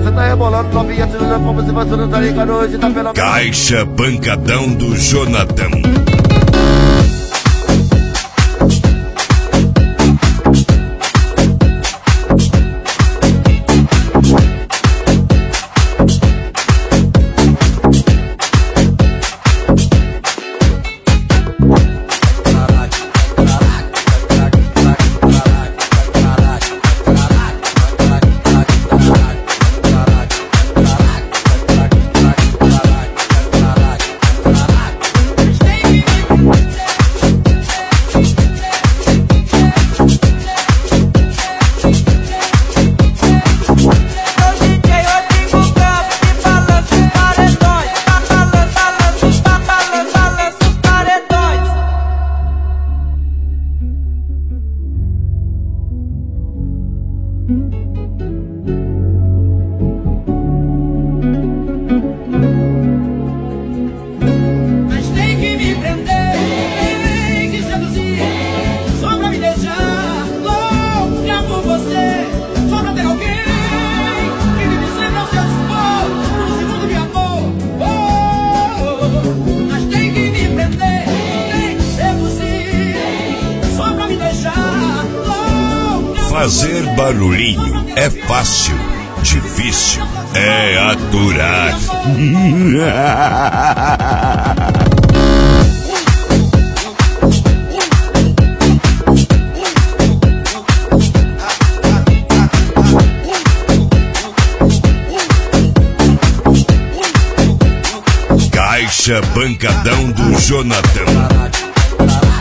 Cê tá rebolando, novinha, tirando como se você não tá ligado. Hoje tá pela Caixa Pancadão do Jonathan. Mas tem que me prender, tem que seduzir, só pra me deixar louca por você, só pra ter alguém que me sempre ao seu dispor, no segundo de amor. Mas tem que me prender, tem que seduzir, só pra me deixar louca. Fazer barulhinho é fácil, difícil é aturar. Caixa Pancadão do Jonathan.